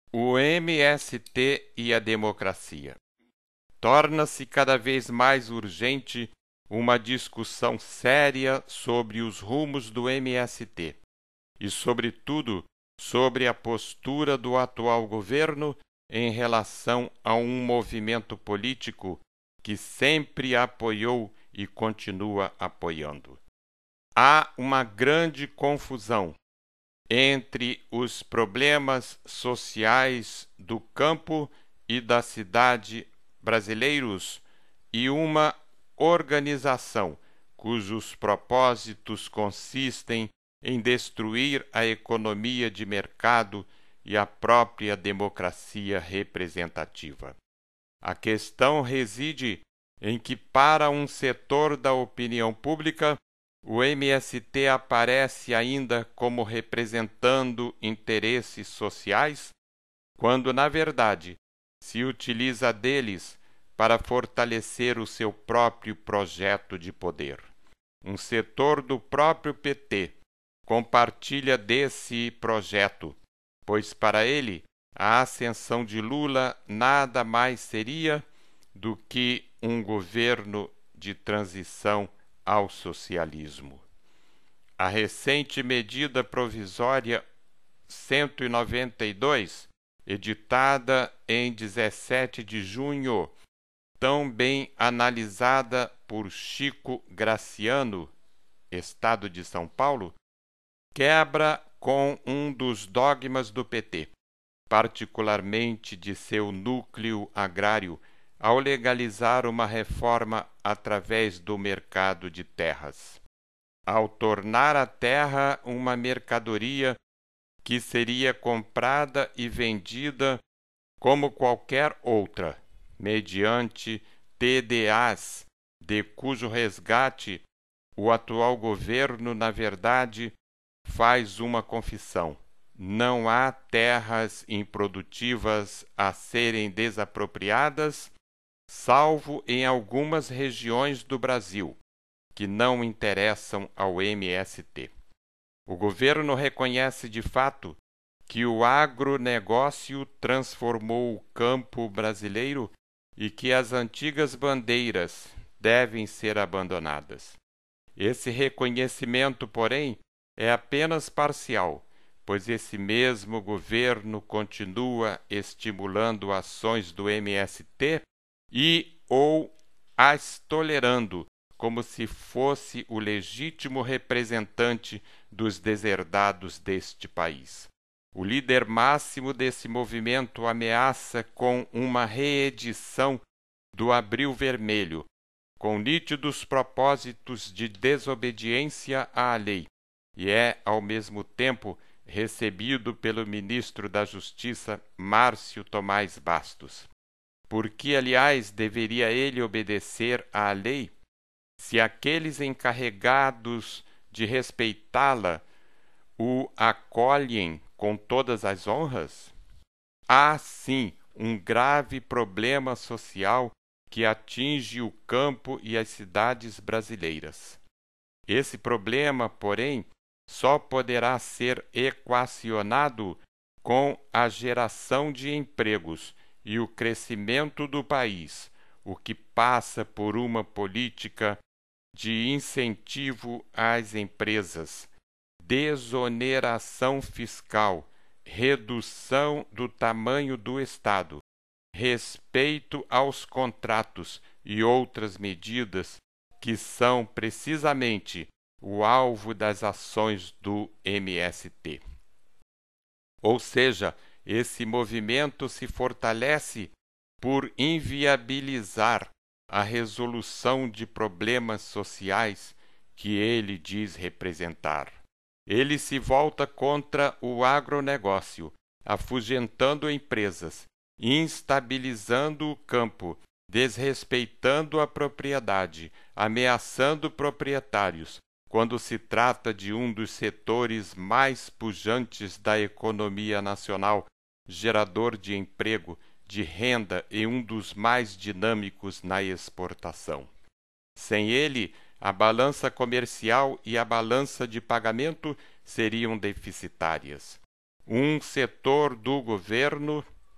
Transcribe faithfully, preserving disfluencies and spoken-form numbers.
O M S T e a democracia. Torna-se cada vez mais urgente uma discussão séria sobre os rumos do M S T e, sobretudo, sobre a postura do atual governo em relação a um movimento político que sempre apoiou e continua apoiando. Há uma grande confusão entre os problemas sociais do campo e da cidade brasileiros e uma organização cujos propósitos consistem em destruir a economia de mercado e a própria democracia representativa. A questão reside em que, para um setor da opinião pública, o M S T aparece ainda como representando interesses sociais, quando, na verdade, se utiliza deles para fortalecer o seu próprio projeto de poder. Um setor do próprio P T compartilha desse projeto, pois para ele a ascensão de Lula nada mais seria do que um governo de transição ao socialismo. A recente medida provisória cento e noventa e dois, editada em dezessete de junho, tão bem analisada por Chico Graciano, Estado de São Paulo, quebra com um dos dogmas do P T, particularmente de seu núcleo agrário, ao legalizar uma reforma através do mercado de terras, ao tornar a terra uma mercadoria que seria comprada e vendida como qualquer outra, mediante T D As, de cujo resgate o atual governo, na verdade, faz uma confissão: não há terras improdutivas a serem desapropriadas, salvo em algumas regiões do Brasil, que não interessam ao M S T. O governo reconhece de fato que o agronegócio transformou o campo brasileiro e que as antigas bandeiras devem ser abandonadas. Esse reconhecimento, porém, é apenas parcial, pois esse mesmo governo continua estimulando ações do M S T e ou as tolerando como se fosse o legítimo representante dos deserdados deste país. O líder máximo desse movimento ameaça com uma reedição do Abril Vermelho, com nítidos propósitos de desobediência à lei, e é, ao mesmo tempo, recebido pelo ministro da Justiça, Márcio Tomás Bastos. Por que, aliás, deveria ele obedecer à lei, se aqueles encarregados de respeitá-la o acolhem com todas as honras? Há, sim, um grave problema social que atinge o campo e as cidades brasileiras. Esse problema, porém, só poderá ser equacionado com a geração de empregos e o crescimento do país, o que passa por uma política de incentivo às empresas, desoneração fiscal, redução do tamanho do Estado, respeito aos contratos e outras medidas que são precisamente o alvo das ações do M S T. Ou seja, esse movimento se fortalece por inviabilizar a resolução de problemas sociais que ele diz representar. Ele se volta contra o agronegócio, afugentando empresas, instabilizando o campo, desrespeitando a propriedade, ameaçando proprietários, quando se trata de um dos setores mais pujantes da economia nacional, gerador de emprego, de renda e um dos mais dinâmicos na exportação. Sem ele, a balança comercial e a balança de pagamento seriam deficitárias. um setor do governo